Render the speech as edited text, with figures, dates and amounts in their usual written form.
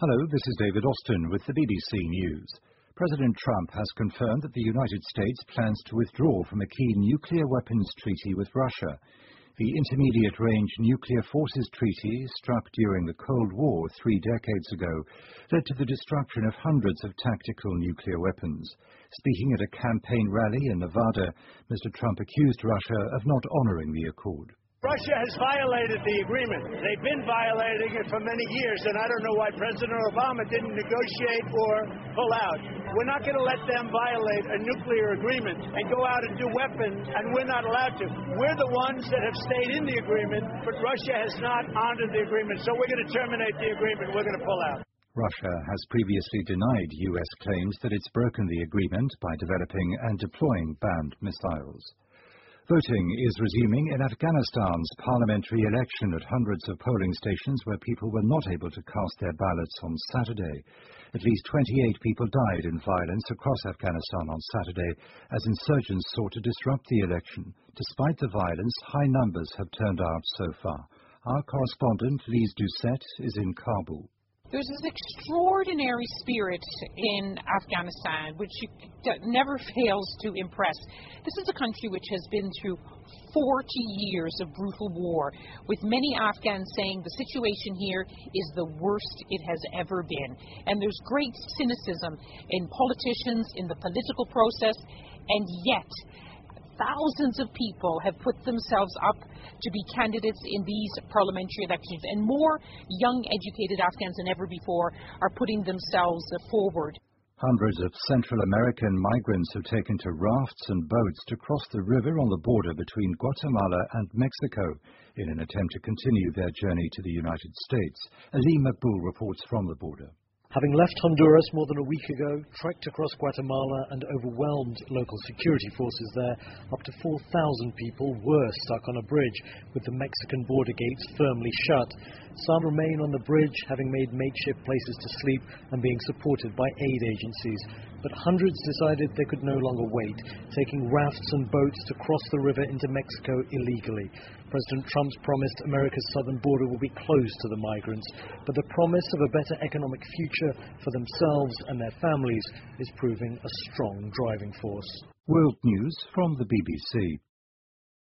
Hello, this is David Austin with the BBC News. President Trump has confirmed that the United States plans to withdraw from a key nuclear weapons treaty with Russia. The Intermediate-Range Nuclear Forces Treaty, struck during the Cold War 3 decades ago, led to the destruction of hundreds of tactical nuclear weapons. Speaking at a campaign rally in Nevada, Mr. Trump accused Russia of not honoring the accord. Russia has violated the agreement. They've been violating it for many years, and I don't know why President Obama didn't negotiate or pull out. We're not going to let them violate a nuclear agreement and go out and do weapons, and we're not allowed to. We're the ones that have stayed in the agreement, but Russia has not honored the agreement, so we're going to terminate the agreement. We're going to pull out. Russia has previously denied U.S. claims that it's broken the agreement by developing and deploying banned missiles. Voting is resuming in Afghanistan's parliamentary election at hundreds of polling stations where people were not able to cast their ballots on Saturday. At least 28 people died in violence across Afghanistan on Saturday as insurgents sought to disrupt the election. Despite the violence, high numbers have turned out so far. Our correspondent, Lise Doucette, is in Kabul. There's this extraordinary spirit in Afghanistan which never fails to impress. This is a country which has been through 40 years of brutal war, with many Afghans saying the situation here is the worst it has ever been. And there's great cynicism in politicians, in the political process, and yet thousands of people have put themselves up to be candidates in these parliamentary elections, and more young, educated Afghans than ever before are putting themselves forward. Hundreds of Central American migrants have taken to rafts and boats to cross the river on the border between Guatemala and Mexico in an attempt to continue their journey to the United States. Azim Makboul reports from the border. Having left Honduras more than a week ago, trekked across Guatemala and overwhelmed local security forces there, up to 4,000 people were stuck on a bridge with the Mexican border gates firmly shut. Some remain on the bridge, having made makeshift places to sleep and being supported by aid agencies. But hundreds decided they could no longer wait, taking rafts and boats to cross the river into Mexico illegally. President Trump's promised America's southern border will be closed to the migrants, but the promise of a better economic future for themselves and their families is proving a strong driving force. World News from the BBC.